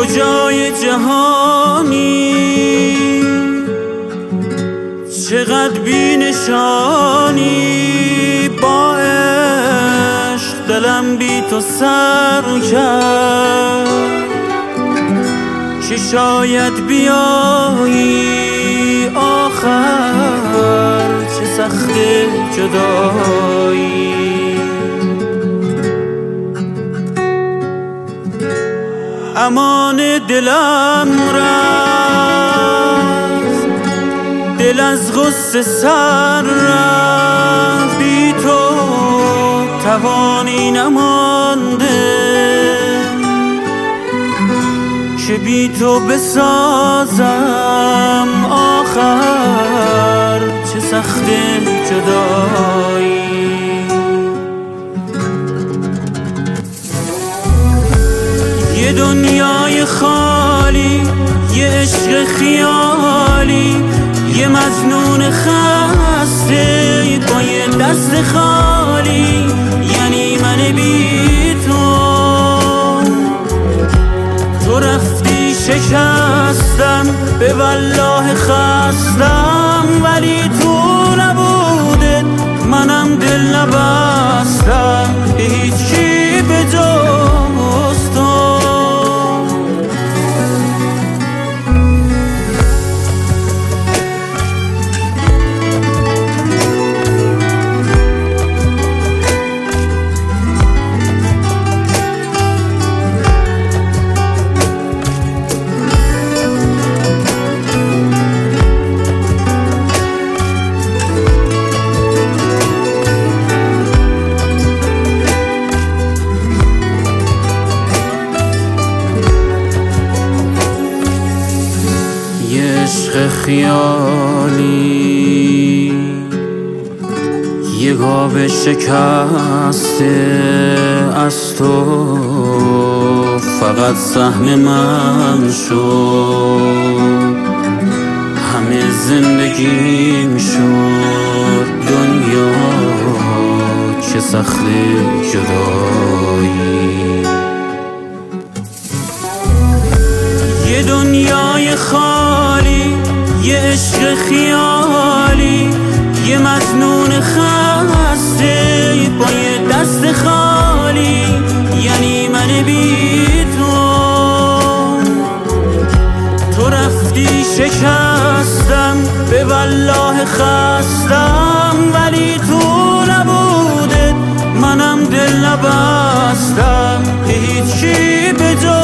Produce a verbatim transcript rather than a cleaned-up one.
کجای جهانی چقدر بی نشانی، با عشق دلم بی تو سر کرد، چه شاید بیایی آخر، چه سخت جدایی. امان دلم رفت، دل از غصه سر رفت، بی تو توانی نمانده که بی تو بسازم آخر، چه سخت جدایی. یه دنیای خالی، یه عشق خیالی، یه مجنون خسته با یه دست خالی، یعنی من بی تو. تو رفتی شکستم، به والله خستم، ولی تو نبودت منم دل نبستم به هیچی به جز تو. عشق خیالی، یه گاو شکسته از تو، فقط سهم من شد، همه زندگیم شد دنیا، چه سخت جدایی. یه دنیای خالی، یه عشق خیالی، یه مجنون خسته با یه دست خالی، یعنی من بی تو. تو رفتی شکستم، به والله خستم، ولی تو نبودت منم دل نبستم به هیچی به جز